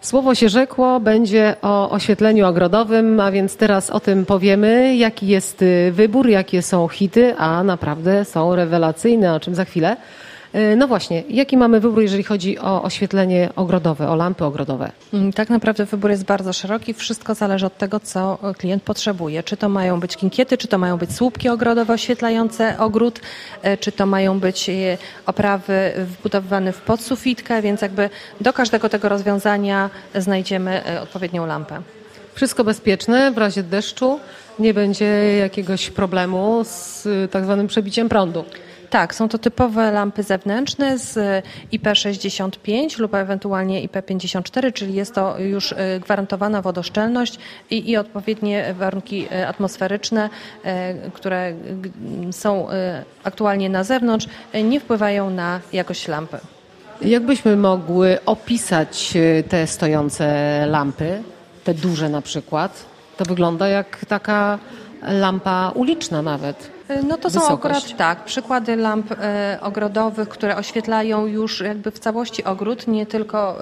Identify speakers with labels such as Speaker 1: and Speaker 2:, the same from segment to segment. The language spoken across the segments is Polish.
Speaker 1: Słowo się rzekło, będzie o oświetleniu ogrodowym, a więc teraz o tym powiemy, jaki jest wybór, jakie są hity, a naprawdę są rewelacyjne, o czym za chwilę. No właśnie, jaki mamy wybór, jeżeli chodzi o oświetlenie ogrodowe, o lampy ogrodowe?
Speaker 2: Tak naprawdę wybór jest bardzo szeroki. Wszystko zależy od tego, co klient potrzebuje. Czy to mają być kinkiety, czy to mają być słupki ogrodowe oświetlające ogród, czy to mają być oprawy wbudowywane w podsufitkę, więc jakby do każdego tego rozwiązania znajdziemy odpowiednią lampę.
Speaker 1: Wszystko bezpieczne, w razie deszczu nie będzie jakiegoś problemu z tak zwanym przebiciem prądu.
Speaker 2: Tak, są to typowe lampy zewnętrzne z IP65 lub ewentualnie IP54, czyli jest to już gwarantowana wodoszczelność i odpowiednie warunki atmosferyczne, które są aktualnie na zewnątrz, nie wpływają na jakość lampy.
Speaker 1: Jakbyśmy mogły opisać te stojące lampy, te duże na przykład? To wygląda jak taka lampa uliczna nawet.
Speaker 2: No to są akurat przykłady lamp ogrodowych, które oświetlają już jakby w całości ogród, nie tylko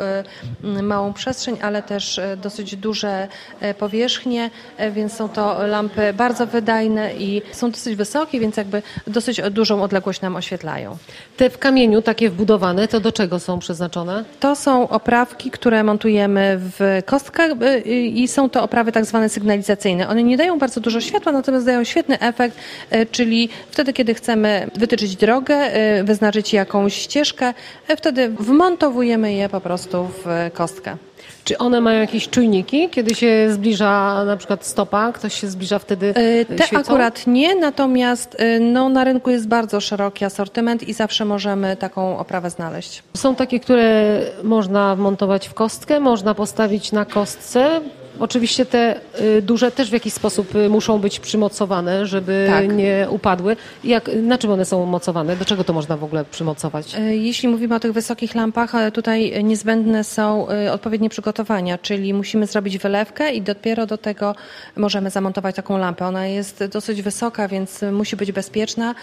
Speaker 2: małą przestrzeń, ale też dosyć duże powierzchnie, więc są to lampy bardzo wydajne i są dosyć wysokie, więc jakby dosyć dużą odległość nam oświetlają.
Speaker 1: Te w kamieniu, takie wbudowane, to do czego są przeznaczone?
Speaker 2: To są oprawki, które montujemy w kostkach i są to oprawy tak zwane sygnalizacyjne. One nie dają bardzo dużo światła, natomiast dają świetny efekt, czyli wtedy, kiedy chcemy wytyczyć drogę, wyznaczyć jakąś ścieżkę, wtedy wmontowujemy je po prostu w kostkę.
Speaker 1: Czy one mają jakieś czujniki? Kiedy się zbliża na przykład stopa, ktoś się zbliża wtedy
Speaker 2: Te
Speaker 1: świecą?
Speaker 2: akurat nie, natomiast na rynku jest bardzo szeroki asortyment i zawsze możemy taką oprawę znaleźć.
Speaker 1: Są takie, które można wmontować w kostkę, można postawić na kostce. Oczywiście te duże też w jakiś sposób muszą być przymocowane, żeby nie upadły. Na czym one są mocowane? Do czego to można w ogóle przymocować?
Speaker 2: Jeśli mówimy o tych wysokich lampach, tutaj niezbędne są odpowiednie przygotowania, czyli musimy zrobić wylewkę i dopiero do tego możemy zamontować taką lampę. Ona jest dosyć wysoka, więc musi być bezpieczna.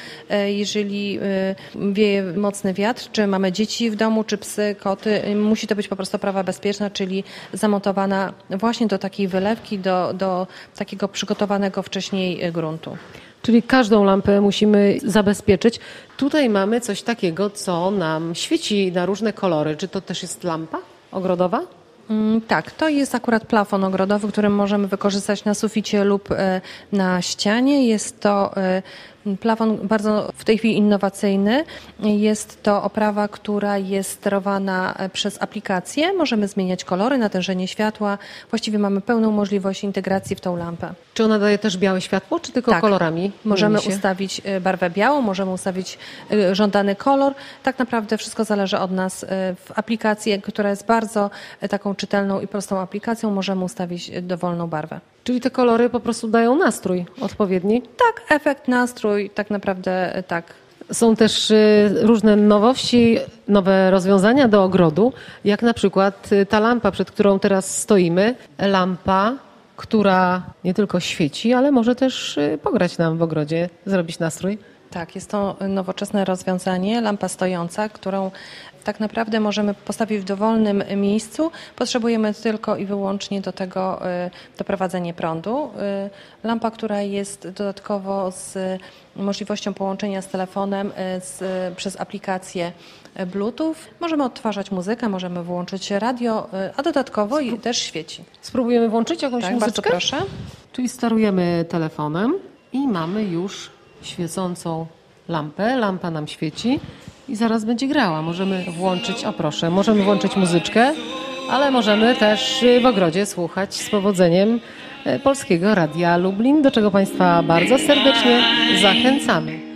Speaker 2: Jeżeli wieje mocny wiatr, czy mamy dzieci w domu, czy psy, koty, musi to być po prostu oprawa bezpieczna, czyli zamontowana właśnie do takiej wylewki, do takiego przygotowanego wcześniej gruntu.
Speaker 1: Czyli każdą lampę musimy zabezpieczyć. Tutaj mamy coś takiego, co nam świeci na różne kolory. Czy to też jest lampa ogrodowa?
Speaker 2: Tak, to jest akurat plafon ogrodowy, który możemy wykorzystać na suficie lub na ścianie. Jest to plafon bardzo w tej chwili innowacyjny. Jest to oprawa, która jest sterowana przez aplikację. Możemy zmieniać kolory, natężenie światła. Właściwie mamy pełną możliwość integracji w tą lampę.
Speaker 1: Czy ona daje też białe światło, czy tylko kolorami?
Speaker 2: Możemy ustawić barwę białą, możemy ustawić żądany kolor. Tak naprawdę wszystko zależy od nas. W aplikacji, która jest bardzo taką czytelną i prostą aplikacją, możemy ustawić dowolną barwę.
Speaker 1: Czyli te kolory po prostu dają nastrój odpowiedni?
Speaker 2: Tak, efekt, nastrój, tak naprawdę tak.
Speaker 1: Są też różne nowości, nowe rozwiązania do ogrodu, jak na przykład ta lampa, przed którą teraz stoimy. Lampa, która nie tylko świeci, ale może też pograć nam w ogrodzie, zrobić nastrój.
Speaker 2: Tak, jest to nowoczesne rozwiązanie, lampa stojąca, którą tak naprawdę możemy postawić w dowolnym miejscu. Potrzebujemy tylko i wyłącznie do tego doprowadzenie prądu. Lampa, która jest dodatkowo z możliwością połączenia z telefonem przez aplikację Bluetooth. Możemy odtwarzać muzykę, możemy włączyć radio, a dodatkowo też świeci.
Speaker 1: Spróbujemy włączyć jakąś muzyczkę?
Speaker 2: Bardzo proszę.
Speaker 1: Czyli sterujemy telefonem i mamy już świecącą lampę. Lampa nam świeci i zaraz będzie grała. Możemy włączyć, możemy włączyć muzyczkę, ale możemy też w ogrodzie słuchać z powodzeniem Polskiego Radia Lublin, do czego Państwa bardzo serdecznie zachęcamy.